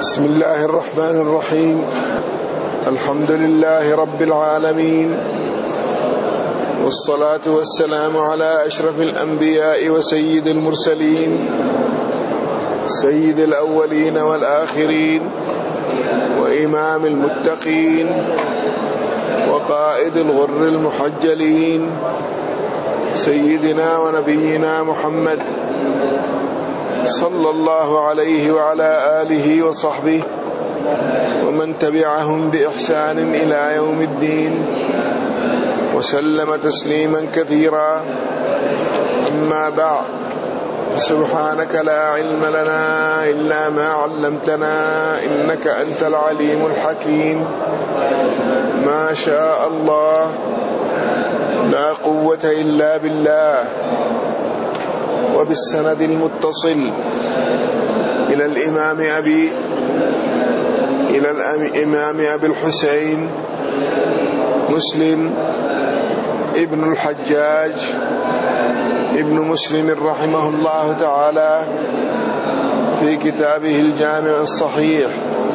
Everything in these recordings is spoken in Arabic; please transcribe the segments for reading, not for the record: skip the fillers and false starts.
بسم الله الرحمن الرحيم. الحمد لله رب العالمين، والصلاة والسلام على أشرف الأنبياء وسيد المرسلين، سيد الأولين والآخرين، وإمام المتقين، وقائد الغر المحجلين، سيدنا ونبينا محمد صلى الله عليه وعلى آله وصحبه ومن تبعهم بإحسان إلى يوم الدين، وسلم تسليما كثيرا. أما بعد، سبحانك لا علم لنا إلا ما علمتنا إنك أنت العليم الحكيم. ما شاء الله لا قوة إلا بالله. وبالسند المتصل إلى الإمام أبي الحسين مسلم ابن الحجاج ابن مسلم رحمه الله تعالى في كتابه الجامع الصحيح،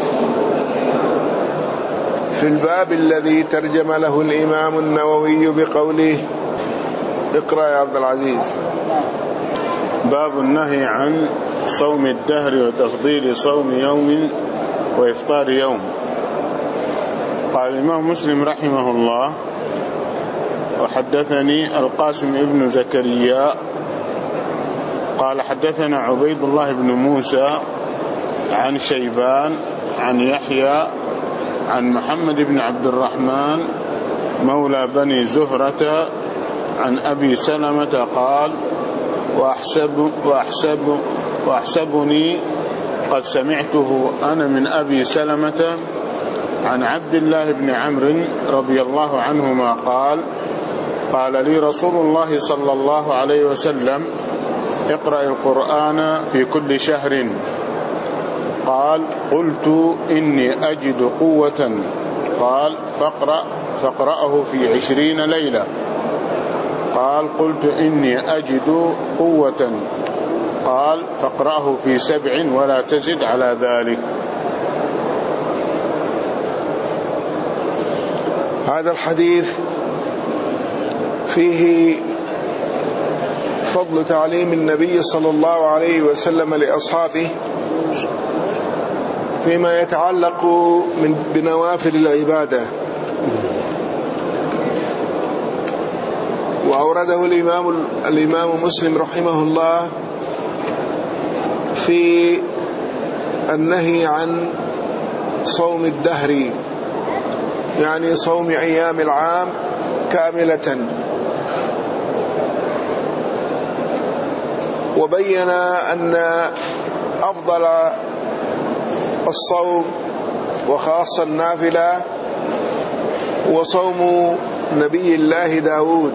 في الباب الذي ترجم له الإمام النووي بقوله: اقرأ يا عبد العزيز. باب النهي عن صوم الدهر وتفضيل صوم يوم وإفطار يوم. قال الإمام مسلم رحمه الله: وحدثني القاسم ابن زكريا قال حدثنا عبيد الله بن موسى عن شيبان عن يحيى عن محمد بن عبد الرحمن مولى بني زهرة عن أبي سلمة قال: وأحسبني قد سمعته أنا من أبي سلمة عن عبد الله بن عمرو رضي الله عنهما قال لي رسول الله صلى الله عليه وسلم: اقرأ القرآن في كل شهر. قال: قلت إني أجد قوة. قال: فاقرأه في 20 ليلة. قال: قلت إني أجد قوة. قال: فاقرأه في 7 ولا تزد على ذلك. هذا الحديث فيه فضل تعليم النبي صلى الله عليه وسلم لأصحابه فيما يتعلق بنوافل العبادة، وأورده الإمام مسلم رحمه الله في النهي عن صوم الدهر، يعني صوم أيام العام كاملة، وبين أن أفضل الصوم وخاصة النافلة وصوم نبي الله داود.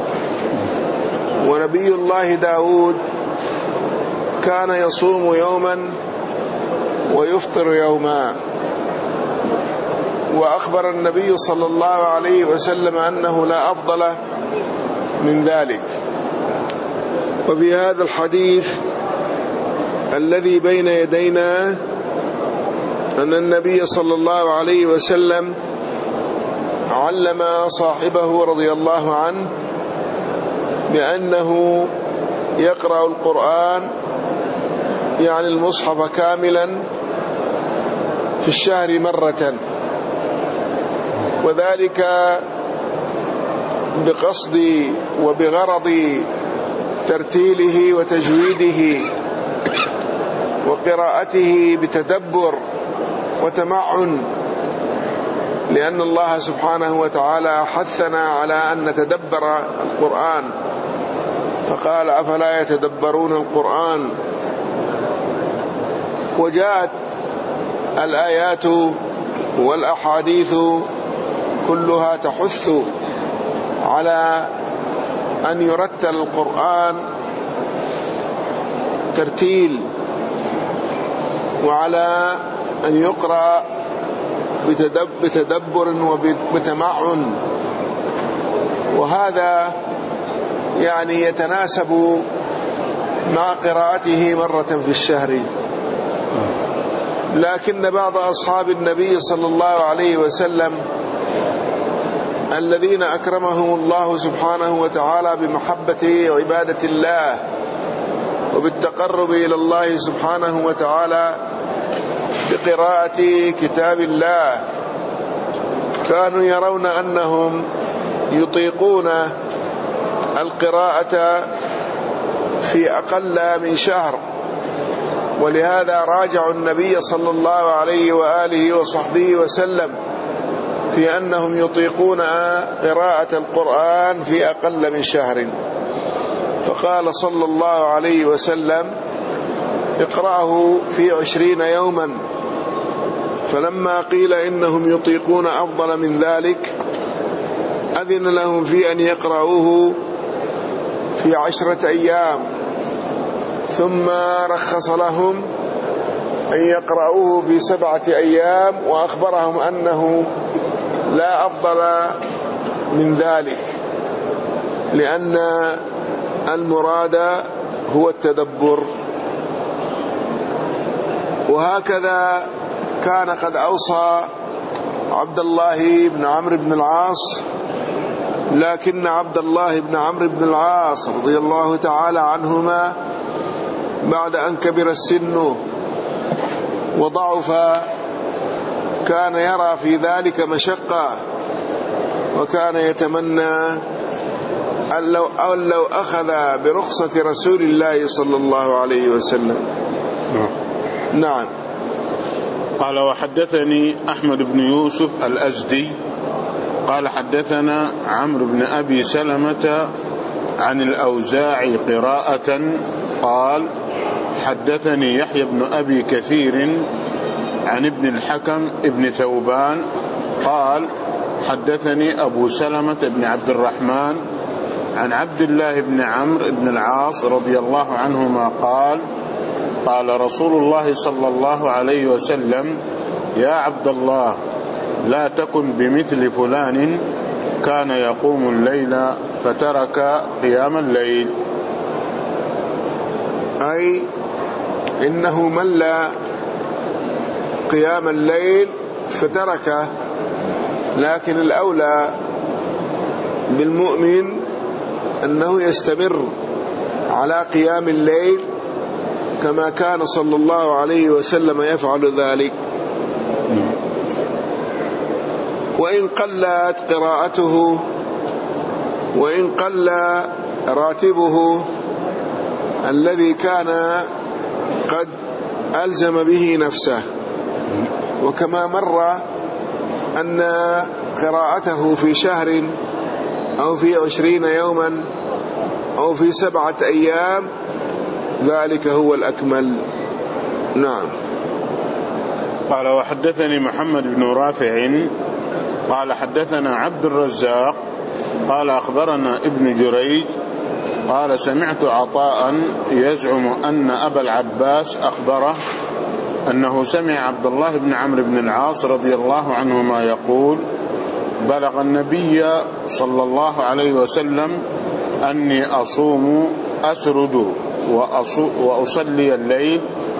ونبي الله داود كان يصوم يوما ويفطر يوما، وأخبر النبي صلى الله عليه وسلم أنه لا أفضل من ذلك. وفي هذا الحديث الذي بين يدينا أن النبي صلى الله عليه وسلم علم صاحبه رضي الله عنه بأنه يقرأ القرآن، يعني المصحف كاملا، في الشهر مرة، وذلك بقصد وبغرض ترتيله وتجويده وقراءته بتدبر وتمعن، لأن الله سبحانه وتعالى حثنا على أن نتدبر القرآن، فقال: أفلا يتدبرون القرآن؟ وجاءت الآيات والأحاديث كلها تحث على أن يرتل القرآن ترتيل، وعلى أن يقرأ بتدبر وبتمعن، وهذا يعني يتناسب مع قراءته مرة في الشهر. لكن بعض أصحاب النبي صلى الله عليه وسلم الذين أكرمهم الله سبحانه وتعالى بمحبة عبادة الله وبالتقرب إلى الله سبحانه وتعالى بقراءة كتاب الله، كانوا يرون أنهم يطيقون القراءة في أقل من شهر، ولهذا راجعوا النبي صلى الله عليه وآله وصحبه وسلم في أنهم يطيقون قراءة القرآن في أقل من شهر، فقال صلى الله عليه وسلم اقرأه في 20 يوما. فلما قيل إنهم يطيقون أفضل من ذلك أذن لهم في أن يقرأوه في 10 أيام، ثم رخص لهم أن يقرأوه في 7 أيام، وأخبرهم أنه لا أفضل من ذلك، لأن المراد هو التدبر. وهكذا كان قد أوصى عبد الله بن عمرو بن العاص، لكن عبد الله بن عمرو بن العاص رضي الله تعالى عنهما بعد أن كبر السن وضعف كان يرى في ذلك مشقة، وكان يتمنى أن لو أخذ برخصة رسول الله صلى الله عليه وسلم. نعم. قال وحدثني أحمد بن يوسف الأزدي قال حدثنا عمرو بن أبي سلمة عن الأوزاعي قراءة قال حدثني يحيى بن أبي كثير عن ابن الحكم ابن ثوبان قال حدثني أبو سلمة بن عبد الرحمن عن عبد الله بن عمرو بن العاص رضي الله عنهما قال قال رسول الله صلى الله عليه وسلم يا عبد الله لا تكن بمثل فلان كان يقوم الليل فترك قيام الليل، أي إنه مل قيام الليل فتركه، لكن الأولى بالمؤمن أنه يستمر على قيام الليل كما كان صلى الله عليه وسلم يفعل ذلك. وإن قلت قراءته وإن قل راتبه الذي كان قد ألزم به نفسه، وكما مر أن قراءته في شهر أو في 20 يوما أو في 7 أيام ذلك هو الأكمل. نعم. قال وحدثني محمد بن رافع قال حدثنا عبد الرزاق قال أخبرنا ابن جريج قال سمعت عطاء يزعم أن أبا العباس أخبره أنه سمع عبد الله بن عمرو بن العاص رضي الله عنهما يقول بلغ النبي صلى الله عليه وسلم أني أصوم أسرد وأصلي الليل،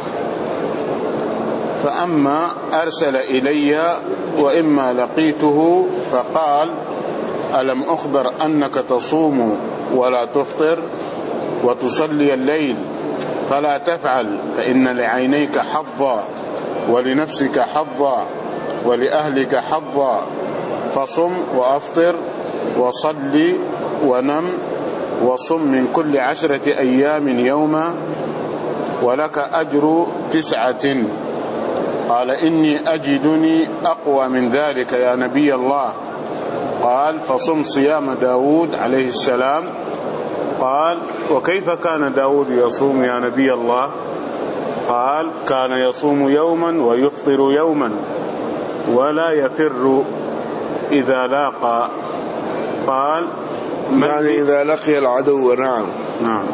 فأما أرسل إلي وإما لقيته فقال ألم أخبر أنك تصوم ولا تفطر وتصلي الليل فلا تفعل، فإن لعينيك حظا ولنفسك حظا ولأهلك حظا، فصم وأفطر وصلي ونم وصم من كل 10 أيام يوما ولك أجر 9. قال إني أجدني أقوى من ذلك يا نبي الله. قال فصم صيام داود عليه السلام. قال وكيف كان داود يصوم يا نبي الله؟ قال كان يصوم يوما ويفطر يوما ولا يفر إذا لاقى. قال يعني إذا لقي العدو. نعم. نعم.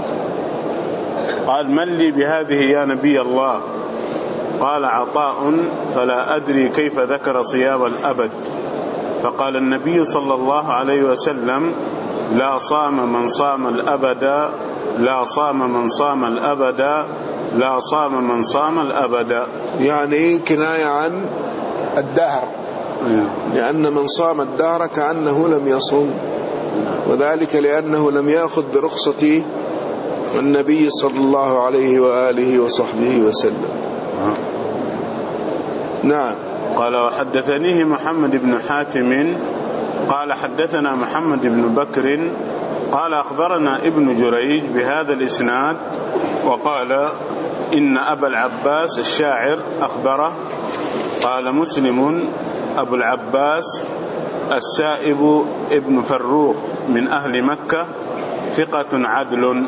قال من لي بهذه يا نبي الله؟ قال عطاء فلا أدري كيف ذكر صيام الأبد. فقال النبي صلى الله عليه وسلم لا صام من صام الأبد لا صام من صام الأبد، يعني كناية عن الدهر، لأن من صام الدهر كأنه لم يصم، وذلك لأنه لم يأخذ برخصة النبي صلى الله عليه وآله وصحبه وسلم. نعم. قال وحدثنيه محمد بن حاتم قال حدثنا محمد بن بكر قال أخبرنا ابن جريج بهذا الإسناد وقال إن أبا العباس الشاعر أخبره. قال مسلم أبو العباس السائب ابن فروخ من أهل مكة ثقة عدل،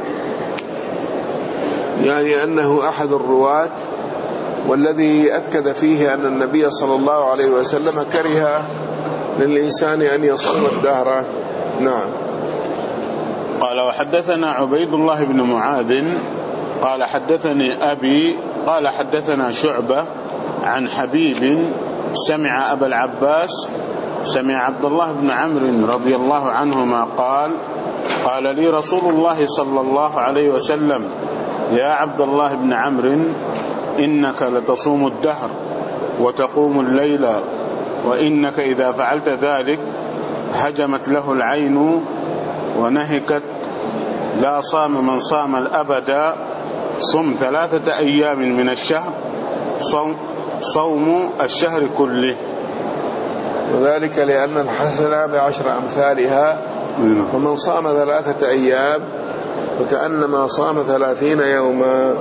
يعني أنه أحد الرواة، والذي أكد فيه أن النبي صلى الله عليه وسلم كره للإنسان أن يصوم الدهر. نعم. قال وحدثنا عبيد الله بن معاذ قال حدثني أبي قال حدثنا شعبة عن حبيب سمع أبا العباس سمع عبد الله بن عمرو رضي الله عنهما قال لي رسول الله صلى الله عليه وسلم يا عبد الله بن عمرو إنك لتصوم الدهر وتقوم الليل، وإنك إذا فعلت ذلك هجمت له العين ونهكت، لا صام من صام الأبد، صم 3 أيام من الشهر صوم الشهر كله، وذلك لأن الحسنة ب10 أمثالها، ومن صام 3 أيام فكأنما صام 30 يوما.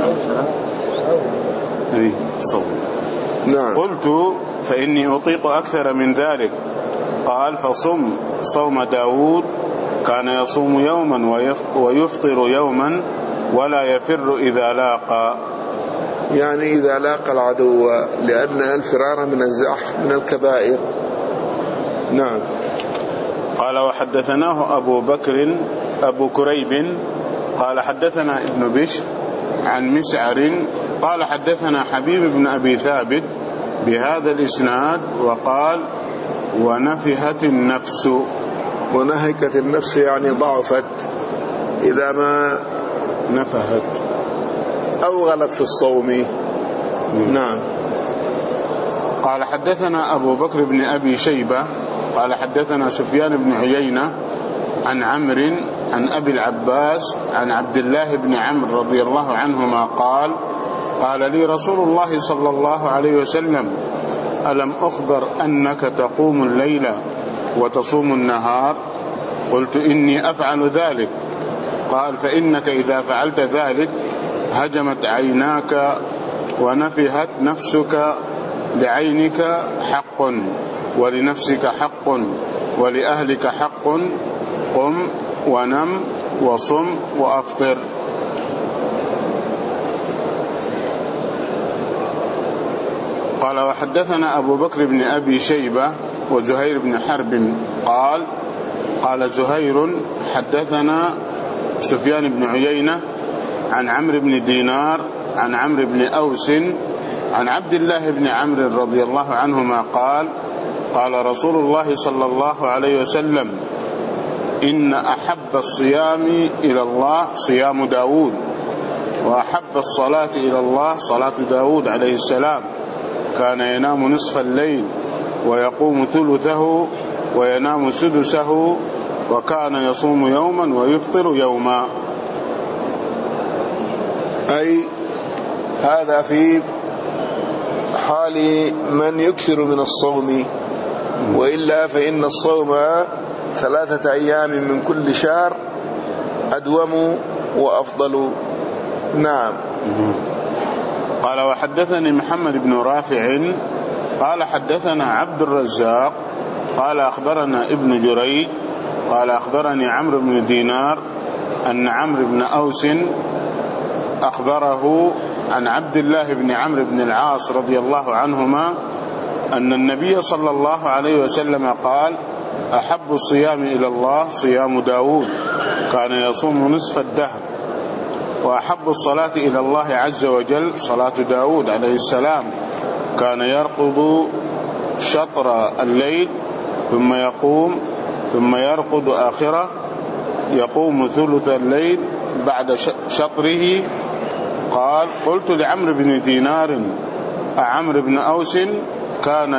نعم. قلت فإني أطيق أكثر من ذلك، قال فصم صوم داود كان يصوم يوما ويفطر يوما ولا يفر إذا لاقى، يعني إذا لاقى العدو، لأن الفرار من الزحف من الكبائر. نعم. قال وحدثناه أبو كريب قال حدثنا ابن بشر عن مسعر قال حدثنا حبيب بن أبي ثابت بهذا الإسناد وقال ونفهت النفس. ونهكت النفس يعني ضعفت إذا ما نفهت أو غلت في الصوم. نعم. قال حدثنا أبو بكر بن أبي شيبة قال حدثنا سفيان بن عيينة عن عمرو عن أبي العباس عن عبد الله بن عمرو رضي الله عنهما قال لي رسول الله صلى الله عليه وسلم ألم أخبر أنك تقوم الليل وتصوم النهار؟ قلت إني أفعل ذلك. قال فإنك إذا فعلت ذلك هجمت عيناك ونفهت نفسك، لعينك حق ولنفسك حق ولأهلك حق، قم ونم وصم وأفطر. قال وحدثنا أبو بكر بن أبي شيبة وزهير بن حرب قال زهير حدثنا سفيان بن عيينة عن عمرو بن دينار عن عمرو بن أوس عن عبد الله بن عمرو رضي الله عنهما قال رسول الله صلى الله عليه وسلم إن أحب الصيام إلى الله صيام داود، وأحب الصلاة إلى الله صلاة داود عليه السلام، كان ينام نصف الليل ويقوم ثلثه وينام سدسه، وكان يصوم يوما ويفطر يوما. أي هذا في حال من يكثر من الصوم، وإلا فإن الصوم 3 أيام من كل شهر أدوم وأفضل. نعم. قال وحدثني محمد بن رافع قال حدثنا عبد الرزاق قال أخبرنا ابن جريج قال أخبرني عمرو بن دينار أن عمرو بن أوس أخبره عن عبد الله بن عمرو بن العاص رضي الله عنهما أن النبي صلى الله عليه وسلم قال أحب الصيام إلى الله صيام داود، كان يصوم نصف الدهر، وأحب الصلاة إلى الله عز وجل صلاة داود عليه السلام، كان يرقد شطر الليل ثم يقوم ثم يرقد آخره، يقوم ثلث الليل بعد شطره قال قلت لعمرو بن دينار أعمرو بن أوس كان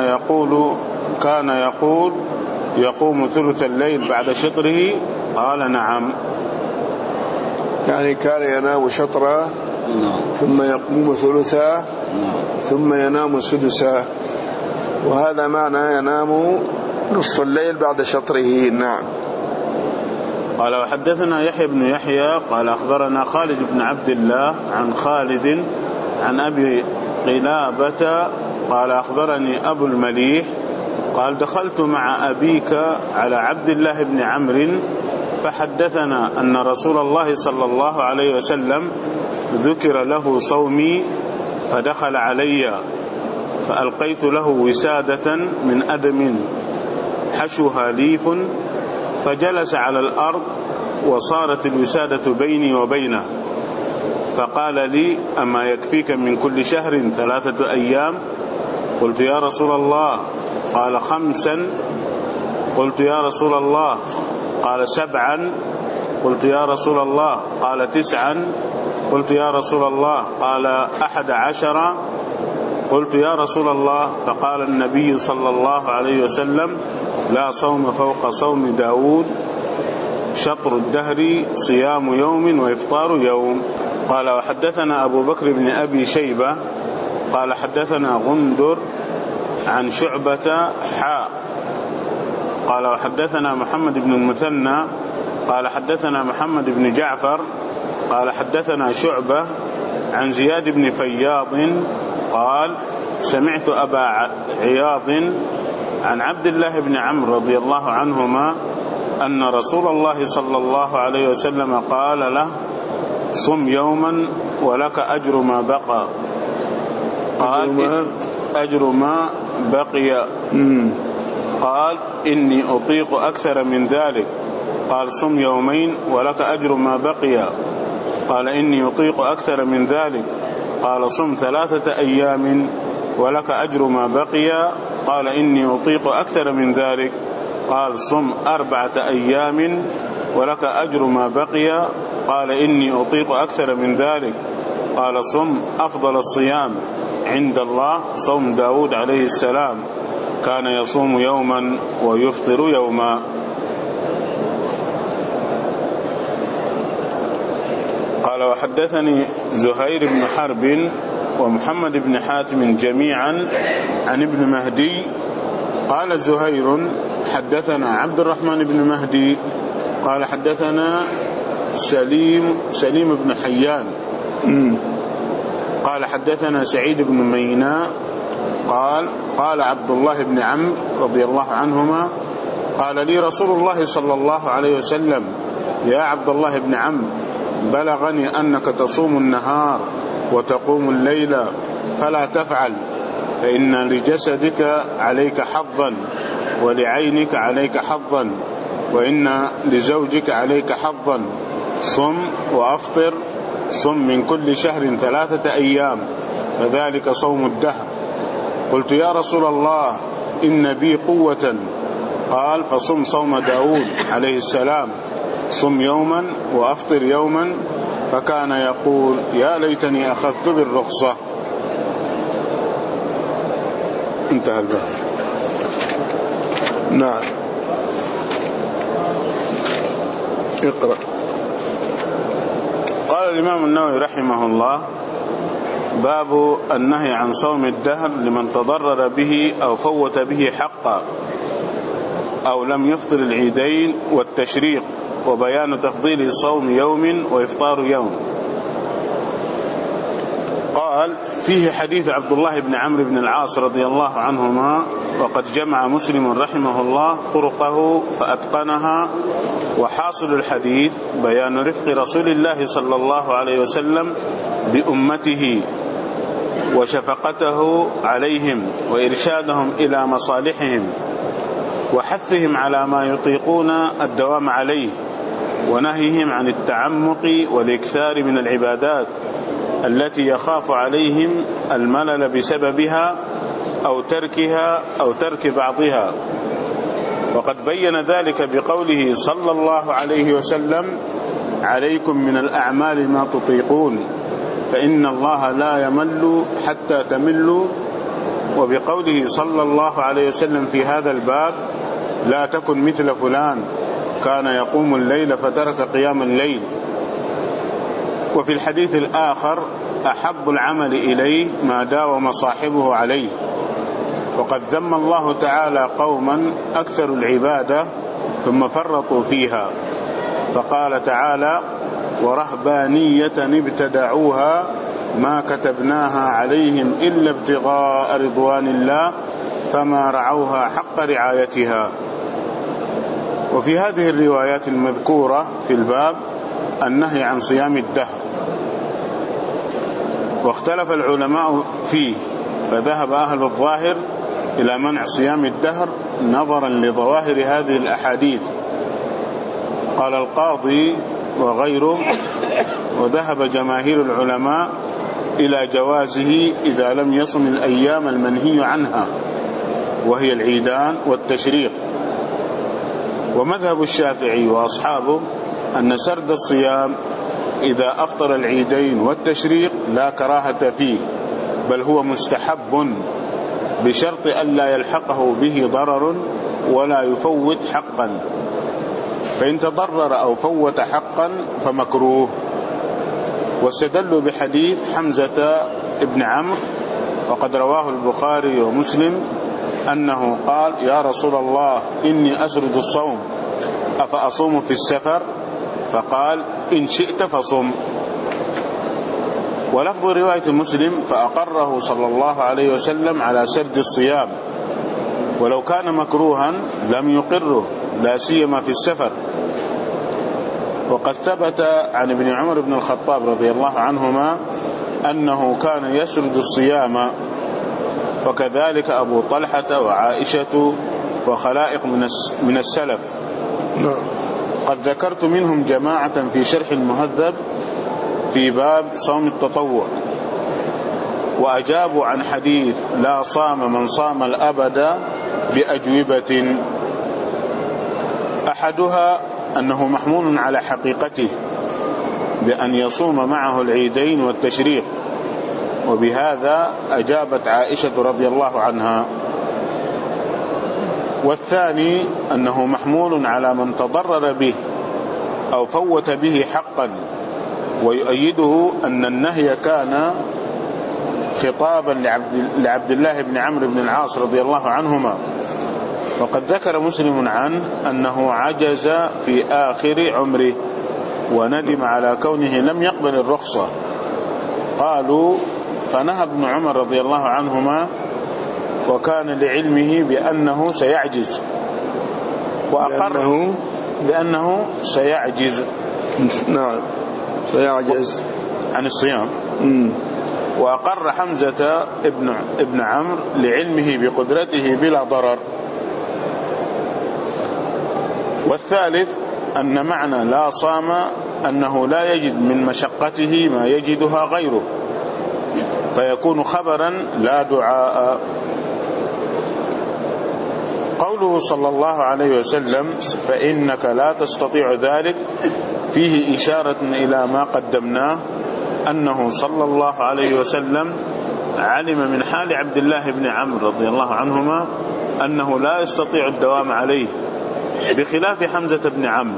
يقول يقوم ثلث الليل بعد شطره؟ قال نعم. يعني كان ينام شطرا ثم يقوم ثلثا ثم ينام سدسا، وهذا معنى ينام نصف الليل بعد شطره. نعم. قال وحدثنا يحيى بن يحيى قال أخبرنا خالد بن عبد الله عن خالد عن أبي قلابة قال أخبرني أبو المليح قال دخلت مع أبيك على عبد الله بن عمرو فحدثنا أن رسول الله صلى الله عليه وسلم ذكر له صومي فدخل علي فألقيت له وسادة من أدم حشوها ليف فجلس على الأرض وصارت الوسادة بيني وبينه فقال لي أما يكفيك من كل شهر 3 أيام؟ قلت يا رسول الله. قال 5. قلت يا رسول الله. قال 7. قلت يا رسول الله. قال 9. قلت يا رسول الله. قال 11. قلت يا رسول الله. فقال النبي صلى الله عليه وسلم لا صوم فوق صوم داود شطر الدهر صيام يوم وإفطار يوم. قال وحدثنا أبو بكر بن أبي شيبة قال حدثنا غندر عن شعبة قال وحدثنا محمد بن المثنى قال حدثنا محمد بن جعفر قال حدثنا شعبة عن زياد بن فياض قال سمعت أبا عياض عن عبد الله بن عمرو رضي الله عنهما أن رسول الله صلى الله عليه وسلم قال له صم يوما ولك أجر ما بقى. قال أجر ما بقي. قال إني أطيق أكثر من ذلك. قال صم يومين ولك أجر ما بقي. قال إني أطيق أكثر من ذلك. قال صم 3 أيام ولك أجر ما بقي. قال إني أطيق أكثر من ذلك. قال صم 4 أيام ولك أجر ما بقي. قال إني أطيق أكثر من ذلك. قال صم أفضل الصيام عند الله صوم داود عليه السلام كان يصوم يوما ويفطر يوما. قال وحدثني زهير بن حرب ومحمد بن حاتم جميعا عن ابن مهدي قال زهير حدثنا عبد الرحمن بن مهدي قال حدثنا سليم بن حيان قال حدثنا سعيد بن ميناء قال عبد الله بن عمرو رضي الله عنهما قال لي رسول الله صلى الله عليه وسلم يا عبد الله بن عمرو بلغني أنك تصوم النهار وتقوم الليل فلا تفعل فإن لجسدك عليك حظا ولعينك عليك حظا وإن لزوجك عليك حظا صم وأفطر صم من كل شهر 3 أيام فذلك صوم الدهر. قلت يا رسول الله إن بي قوة. قال فصم صوم داود عليه السلام صم يوما وأفطر يوما فكان يقول يا ليتني أخذت بالرخصة. انتهى الباب. نعم. اقرأ. قال الإمام النووي رحمه الله باب النهي عن صوم الدهر لمن تضرر به أو فوت به حقا أو لم يفطر العيدين والتشريق وبيان تفضيل صوم يوم وإفطار يوم. قال فيه حديث عبد الله بن عمرو بن العاص رضي الله عنهما وقد جمع مسلم رحمه الله طرقه فأتقنها وحاصل الحديث بيان رفق رسول الله صلى الله عليه وسلم بأمته وشفقته عليهم وإرشادهم إلى مصالحهم وحثهم على ما يطيقون الدوام عليه ونهيهم عن التعمق والإكثار من العبادات التي يخاف عليهم الملل بسببها أو تركها أو ترك بعضها. وقد بين ذلك بقوله صلى الله عليه وسلم عليكم من الأعمال ما تطيقون فإن الله لا يمل حتى تملوا. وبقوله صلى الله عليه وسلم في هذا الباب: لا تكن مثل فلان كان يقوم الليل فترك قيام الليل. وفي الحديث الآخر: أحب العمل إليه ما داوم صاحبه عليه. وقد ذم الله تعالى قوما أكثروا العبادة ثم فرطوا فيها، فقال تعالى: ورهبانية ابتدعوها ما كتبناها عليهم إلا ابتغاء رضوان الله فما رعوها حق رعايتها. وفي هذه الروايات المذكورة في الباب النهي عن صيام الدهر، واختلف العلماء فيه، فذهب أهل الظاهر إلى منع صيام الدهر نظرا لظواهر هذه الأحاديث. قال القاضي وغيره: وذهب جماهير العلماء إلى جوازه إذا لم يصم الأيام المنهي عنها وهي العيدان والتشريق. ومذهب الشافعي وأصحابه أن سرد الصيام إذا أفطر العيدين والتشريق لا كراهة فيه، بل هو مستحب بشرط ألا يلحقه به ضرر ولا يفوت حقا، فإن تضرر أو فوت حقا فمكروه. واستدلوا بحديث حمزة ابن عمرو، وقد رواه البخاري ومسلم، أنه قال: يا رسول الله إني أسرد الصوم أفأصوم في السفر؟ فقال: إن شئت فصم. ولفظ رواية مسلم: فأقره صلى الله عليه وسلم على سرد الصيام، ولو كان مكروها لم يقره، لا سيما في السفر. وقد ثبت عن ابن عمر بن الخطاب رضي الله عنهما أنه كان يسرد الصيام، وكذلك أبو طلحة وعائشة وخلائق من السلف. قد ذكرت منهم جماعة في شرح المهذب في باب صوم التطوع، وأجابوا عن حديث لا صام من صام الأبد بأجوبة. أحدها أنه محمول على حقيقته بأن يصوم معه العيدين والتشريق، وبهذا أجابت عائشة رضي الله عنها. والثاني أنه محمول على من تضرر به أو فوت به حقا، ويؤيده أن النهي كان خطابا لعبد الله بن عمرو بن العاص رضي الله عنهما. وقد ذكر مسلم عنه أنه عجز في آخر عمره وندم على كونه لم يقبل الرخصة. قالوا: فنهى ابن عمر رضي الله عنهما وكان لعلمه بأنه سيعجز، وأقر بأنه سيعجز، نعم سيعجز عن الصيام. وأقر حمزة ابن عمرو لعلمه بقدرته بلا ضرر. والثالث أن معنى لا صام أنه لا يجد من مشقته ما يجدها غيره، فيكون خبرا لا دعاء. قوله صلى الله عليه وسلم: فإنك لا تستطيع ذلك، فيه إشارة إلى ما قدمناه، أنه صلى الله عليه وسلم علم من حال عبد الله بن عمرو رضي الله عنهما أنه لا يستطيع الدوام عليه، بخلاف حمزة بن عمرو.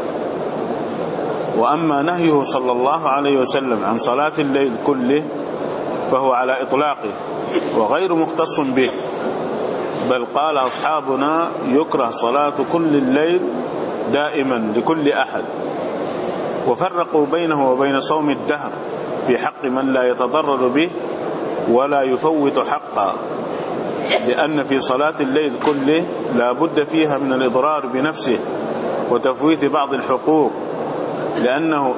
وأما نهيه صلى الله عليه وسلم عن صلاة الليل كله فهو على إطلاقه وغير مختص به، بل قال أصحابنا: يكره صلاة كل الليل دائما لكل أحد. وفرقوا بينه وبين صوم الدهر في حق من لا يتضرر به ولا يفوت حقا، لأن في صلاة الليل كله لا بد فيها من الإضرار بنفسه وتفويت بعض الحقوق، لأنه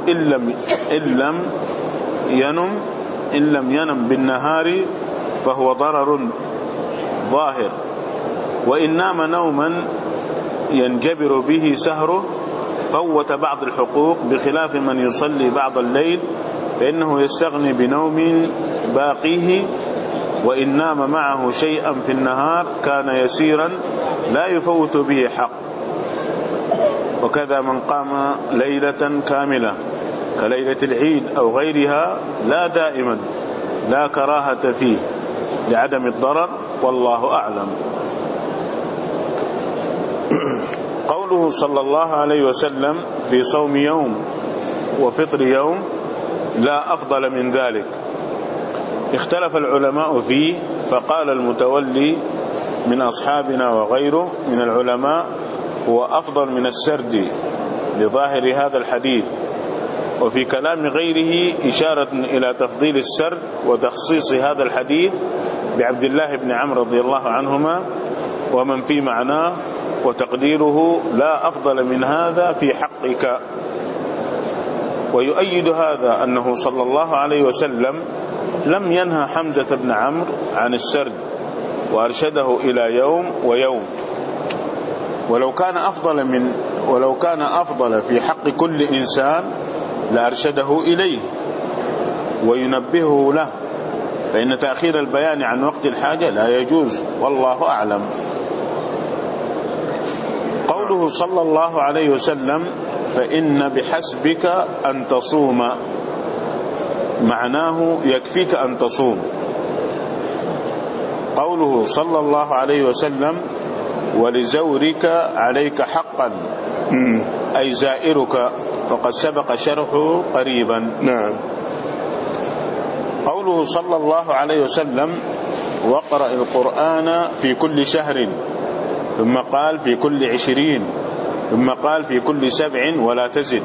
إن لم ينم بالنهار فهو ضرر ظاهر، وإن نام نوما ينجبر به سهره فوت بعض الحقوق، بخلاف من يصلي بعض الليل فإنه يستغني بنوم باقيه، وإن نام معه شيئا في النهار كان يسيرا لا يفوت به حق. وكذا من قام ليلة كاملة كليلة العيد أو غيرها لا دائما، لا كراهة فيه لعدم الضرر، والله أعلم. قوله صلى الله عليه وسلم في صوم يوم وفطر يوم لا أفضل من ذلك، اختلف العلماء فيه، فقال المتولي من أصحابنا وغيره من العلماء هو أفضل من السرد لظاهر هذا الحديث، وفي كلام غيره إشارة إلى تفضيل السرد وتخصيص هذا الحديث بعبد الله بن عمرو رضي الله عنهما ومن في معناه، وتقديره لا أفضل من هذا في حقك. ويؤيد هذا أنه صلى الله عليه وسلم لم ينهى حمزة بن عمرو عن السرد، وأرشده إلى يوم ويوم، ولو كان أفضل في حق كل إنسان لأرشده إليه وينبهه له، فإن تأخير البيان عن وقت الحاجة لا يجوز، والله أعلم. قوله صلى الله عليه وسلم فإن بحسبك أن تصوم، معناه يكفيك أن تصوم. قوله صلى الله عليه وسلم ولزورك عليك حقا، أي زائرك، وقد سبق شرحه قريبا. نعم. قوله صلى الله عليه وسلم واقرأ القرآن في كل شهر، ثم قال في كل 20، ثم قال في كل 7 ولا تزد.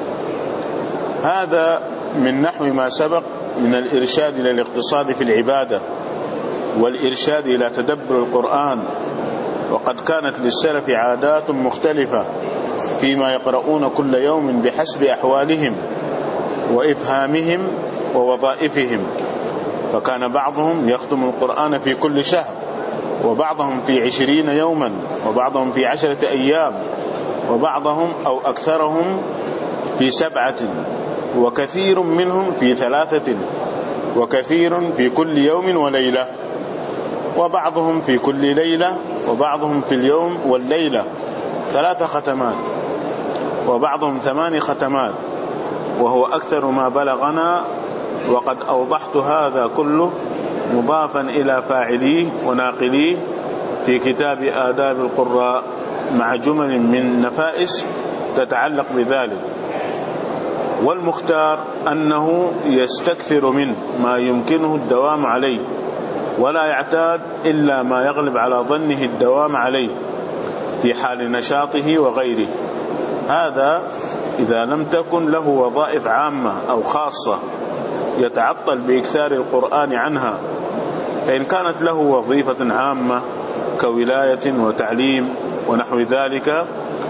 هذا من نحو ما سبق من الإرشاد إلى الاقتصاد في العبادة والإرشاد إلى تدبر القرآن، وقد كانت للسلف عادات مختلفة فيما يقرؤون كل يوم بحسب أحوالهم وإفهامهم ووظائفهم، فكان بعضهم يختم القرآن في كل شهر، وبعضهم في 20 يوما، وبعضهم في 10 أيام، وبعضهم أو أكثرهم في 7، وكثير منهم في 3، وكثير في كل يوم وليلة، وبعضهم في كل ليلة، وبعضهم في اليوم والليلة 3 ختمات، وبعضهم 8 ختمات، وهو أكثر ما بلغنا، وقد أوضحت هذا كله مضافا إلى فاعليه وناقليه في كتاب آداب القراء مع جمل من نفائس تتعلق بذلك. والمختار أنه يستكثر منه ما يمكنه الدوام عليه، ولا يعتاد إلا ما يغلب على ظنه الدوام عليه في حال نشاطه وغيره، هذا إذا لم تكن له وظائف عامة أو خاصة يتعطل بإكثار القرآن عنها. فإن كانت له وظيفة عامة كولاية وتعليم ونحو ذلك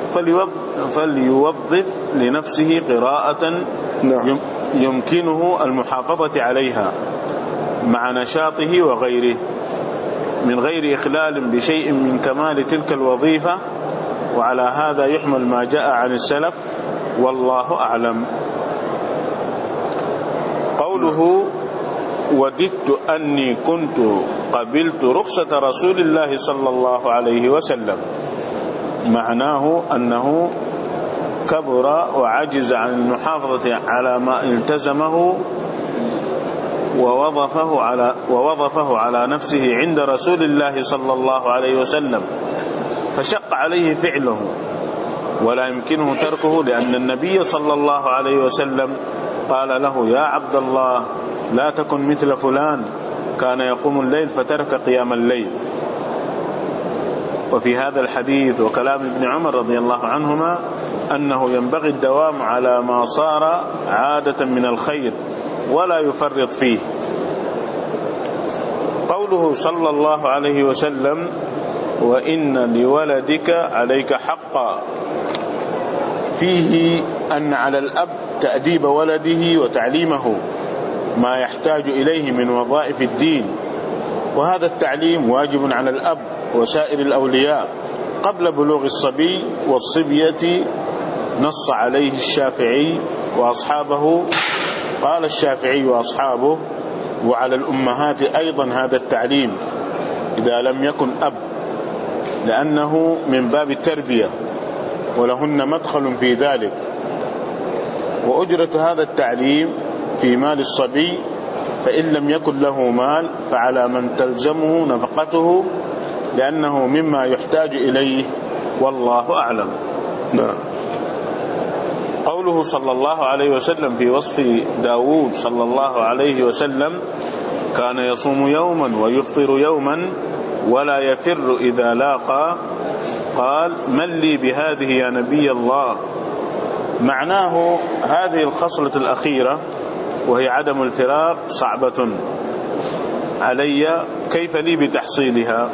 فليوظف لنفسه قراءة يمكنه المحافظة عليها مع نشاطه وغيره من غير إخلال بشيء من كمال تلك الوظيفة، وعلى هذا يحمل ما جاء عن السلف، والله أعلم. قوله وددت أني كنت قبلت رخصة رسول الله صلى الله عليه وسلم، معناه أنه كبر وعجز عن المحافظة على ما التزمه ووظفه على نفسه عند رسول الله صلى الله عليه وسلم، فشق عليه فعله ولا يمكنه تركه، لأن النبي صلى الله عليه وسلم قال له يا عبد الله لا تكن مثل فلان كان يقوم الليل فترك قيام الليل. وفي هذا الحديث وكلام ابن عمر رضي الله عنهما أنه ينبغي الدوام على ما صار عادة من الخير ولا يفرط فيه. قوله صلى الله عليه وسلم وإن لولدك عليك حقا، فيه أن على الأب تأديب ولده وتعليمه ما يحتاج إليه من وظائف الدين، وهذا التعليم واجب على الأب وسائر الأولياء قبل بلوغ الصبي والصبية. نص عليه الشافعي وأصحابه، قال الشافعي وأصحابه وعلى الأمهات أيضا هذا التعليم إذا لم يكن أب، لأنه من باب التربية ولهن مدخل في ذلك. وأجرة هذا التعليم في مال الصبي، فإن لم يكن له مال فعلى من تلزمه نفقته، لأنه مما يحتاج إليه، والله أعلم. نعم. قوله صلى الله عليه وسلم في وصف داود صلى الله عليه وسلم: كان يصوم يوما ويفطر يوما ولا يفر إذا لاقى، قال: من لي بهذه يا نبي الله؟ معناه هذه الخصلة الأخيرة وهي عدم الفرار صعبة علي، كيف لي بتحصيلها؟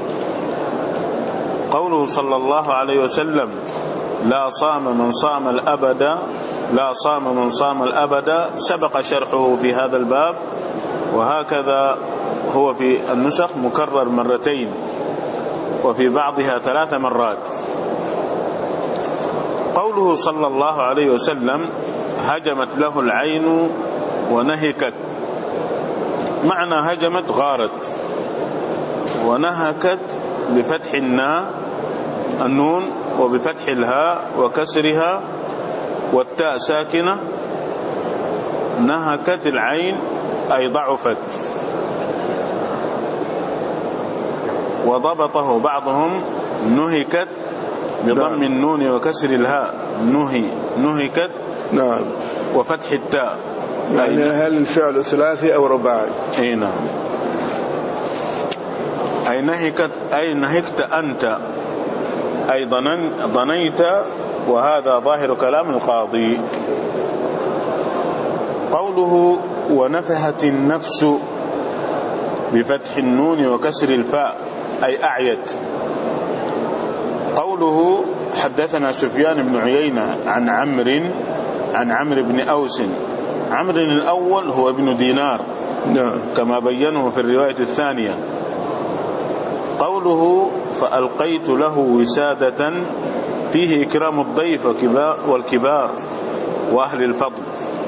قوله صلى الله عليه وسلم: لا صام من صام الأبد، لا صام من صام الأبد، سبق شرحه في هذا الباب، وهكذا هو في النسخ مكرر مرتين وفي بعضها 3 مرات. قوله صلى الله عليه وسلم: هجمت له العين ونهكت، معنى هجمت غارت، ونهكت بفتح النون وبفتح الهاء وكسرها والتاء ساكنة. نهكت العين أي ضعفت. وضبطه بعضهم نهكت بضم النون وكسر الهاء، نهكت. نعم. وفتح التاء. يعني هل الفعل ثلاثي أو رباعي؟ اي نعم. أي نهكت، أي نهكت أنت، أي ظنيت، وهذا ظاهر كلام القاضي. قوله ونفحت النفس بفتح النون وكسر الفاء أي أعيت. قوله حدثنا سفيان بن عيينة عن عمرو بن أوس. عمرو الأول هو ابن دينار كما بينه في الرواية الثانية. قوله فألقيت له وسادة فيه إكرام الضيف والكبار وأهل الفضل.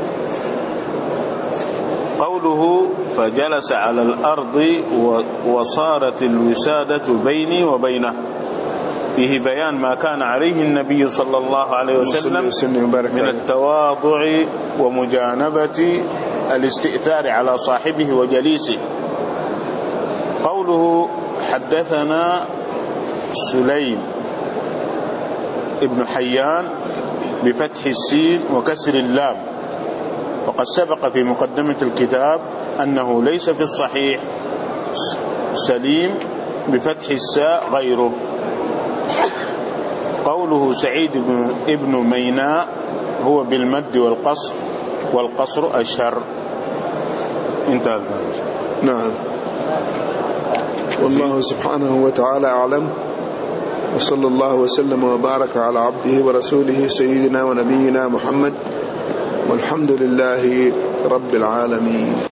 قوله فجلس على الأرض وصارت الوسادة بيني وبينه، فيه بيان ما كان عليه النبي صلى الله عليه وسلم من التواضع ومجانبة الاستئثار على صاحبه وجليسه. قوله حدثنا سليم ابن حيان بفتح السين وكسر اللام، وقد سبق في مقدمة الكتاب أنه ليس في الصحيح سليم بفتح الساء غيره. قوله سعيد ابن ميناء هو بالمد والقصر أشهر. انتهى. نعم. والله سبحانه وتعالى أعلم، وصلى الله وسلم وبارك على عبده ورسوله سيدنا ونبينا محمد، والحمد لله رب العالمين.